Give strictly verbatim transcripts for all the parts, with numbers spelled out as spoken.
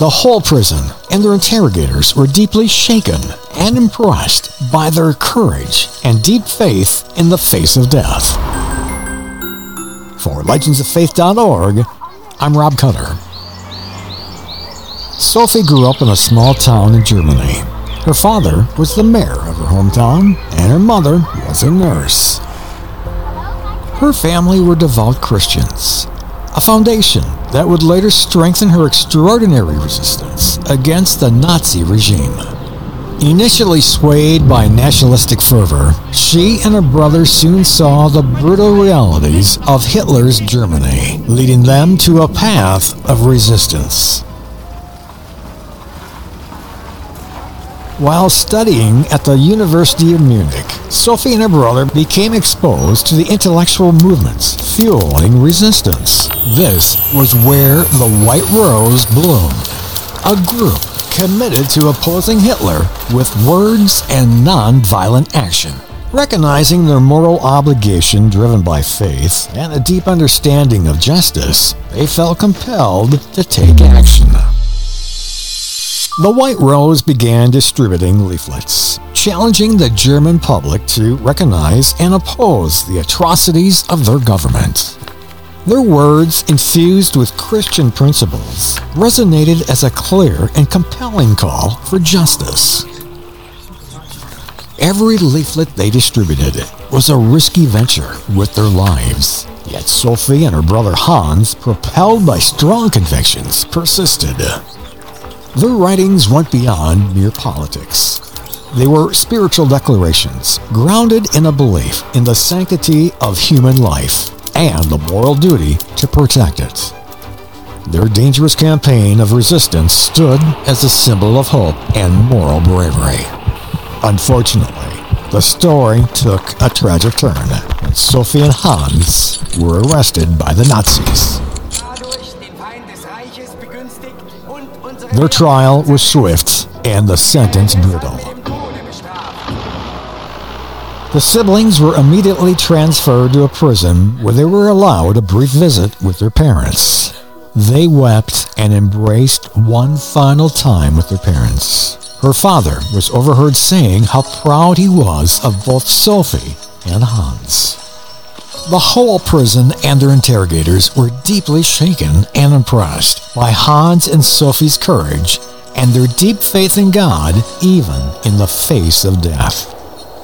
The whole prison and their interrogators were deeply shaken and impressed by their courage and deep faith in the face of death. For legends of faith dot org, I'm Rob Cutter. Sophie grew up in a small town in Germany. Her father was the mayor of her hometown, and her mother was a nurse. Her family were devout Christians, a foundation that would later strengthen her extraordinary resistance against the Nazi regime. Initially swayed by nationalistic fervor, she and her brother soon saw the brutal realities of Hitler's Germany, leading them to a path of resistance. While studying at the University of Munich, Sophie and her brother became exposed to the intellectual movements fueling resistance. This was where the White Rose bloomed, a group committed to opposing Hitler with words and non-violent action. Recognizing their moral obligation driven by faith and a deep understanding of justice, they felt compelled to take action. The White Rose began distributing leaflets, challenging the German public to recognize and oppose the atrocities of their government. Their words, infused with Christian principles, resonated as a clear and compelling call for justice. Every leaflet they distributed was a risky venture with their lives. Yet Sophie and her brother Hans, propelled by strong convictions, persisted. Their writings went beyond mere politics. They were spiritual declarations, grounded in a belief in the sanctity of human life and the moral duty to protect it. Their dangerous campaign of resistance stood as a symbol of hope and moral bravery. Unfortunately, the story took a tragic turn when Sophie and Hans were arrested by the Nazis. Their trial was swift and the sentence brutal. The siblings were immediately transferred to a prison where they were allowed a brief visit with their parents. They wept and embraced one final time with their parents. Her father was overheard saying how proud he was of both Sophie and Hans. The whole prison and their interrogators were deeply shaken and impressed by Hans and Sophie's courage and their deep faith in God, even in the face of death.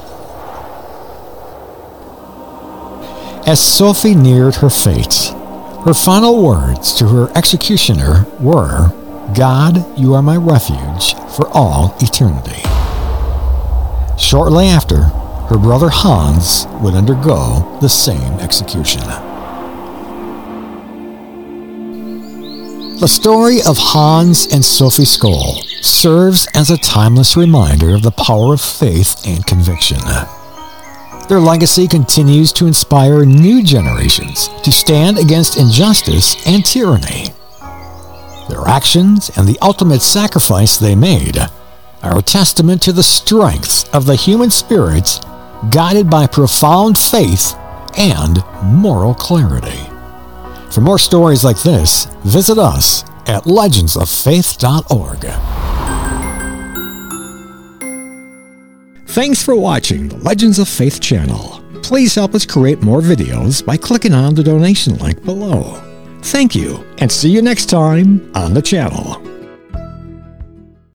As Sophie neared her fate, her final words to her executioner were, "God, you are my refuge for all eternity." Shortly after, her brother Hans would undergo the same execution. The story of Hans and Sophie Scholl serves as a timeless reminder of the power of faith and conviction. Their legacy continues to inspire new generations to stand against injustice and tyranny. Their actions and the ultimate sacrifice they made are a testament to the strength of the human spirit, guided by profound faith and moral clarity. For more stories like this, visit us at legends of faith dot org. Thanks for watching the Legends of Faith channel. Please help us create more videos by clicking on the donation link below. Thank you, and see you next time on the channel.